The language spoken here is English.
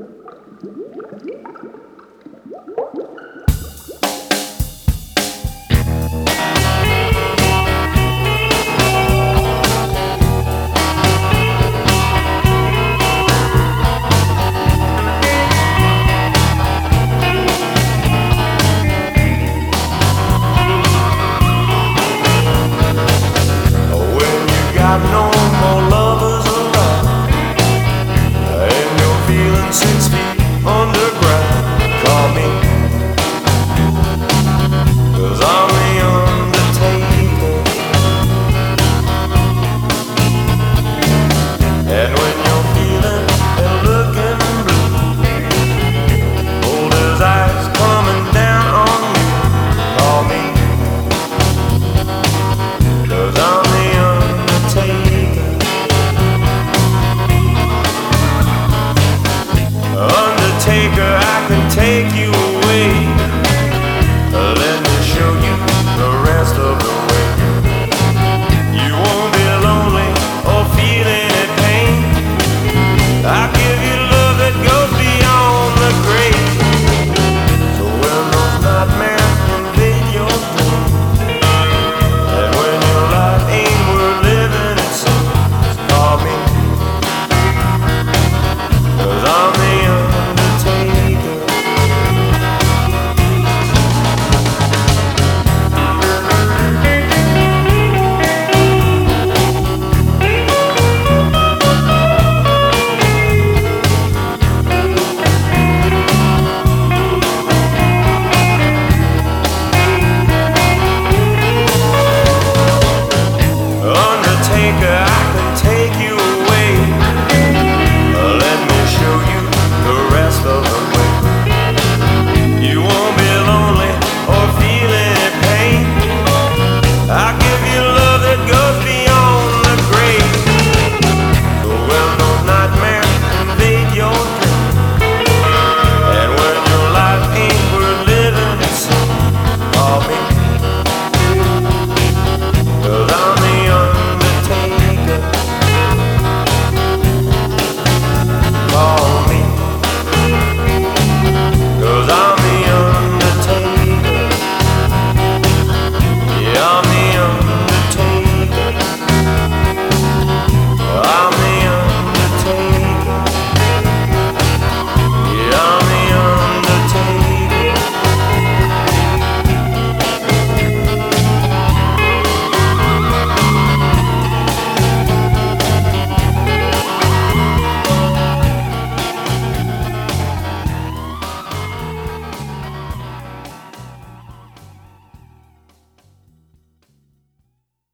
No more lovers around, and you're feeling 6 feet underground. Call me, 'cause I'm the undertaker. And when you're feeling and looking blue, hold his eyes coming down on you. Call me, 'cause I'm the Undertaker, I can take you